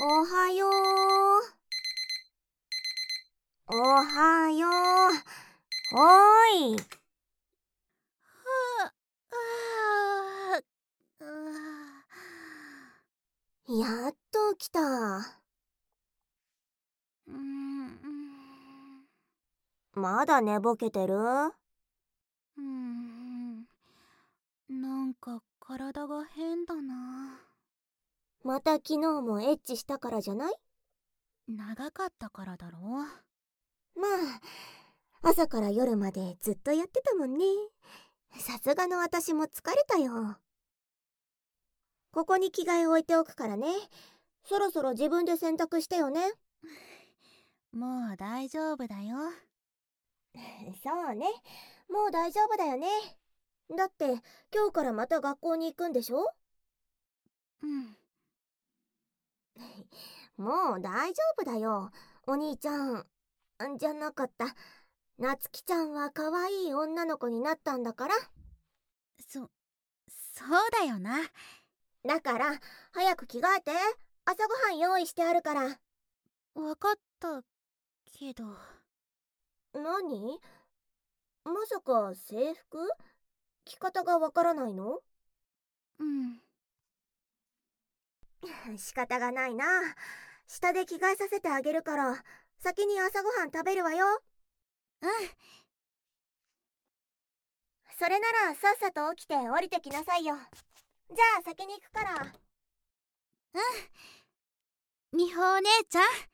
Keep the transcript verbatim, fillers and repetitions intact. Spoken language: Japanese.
おはよう。おはよう。おーい。 はあ、ああ、 やっと起きた。 うーん、 まだ寝ぼけてる？ うーん、なんか体が変だな。 また昨日もエッチしたからじゃない？ 長かったからだろう。 まあ、朝から夜までずっとやってたもんね。さすがの私も疲れたよ。ここに着替え置いておくからね。そろそろ自分で洗濯してよね。 もう大丈夫だよ。 そうね。もう大丈夫だよね。だって今日からまた学校に行くんでしょ？ うん。 もう大丈夫だよ。お兄ちゃん。じゃなかった。なつきちゃんは可愛い女の子になったんだから。 そ、そうだよな。 だから早く着替えて。朝ごはん用意してあるから。 わかったけど。 何？まさか制服？着方がわからないの？ うん。 仕方がないな。下で着替えさせてあげるから先に朝ごはん食べるわよ。 うん。 それならさっさと起きて降りてきなさいよ。じゃあ先に行くから。 うん。美穂お姉ちゃん。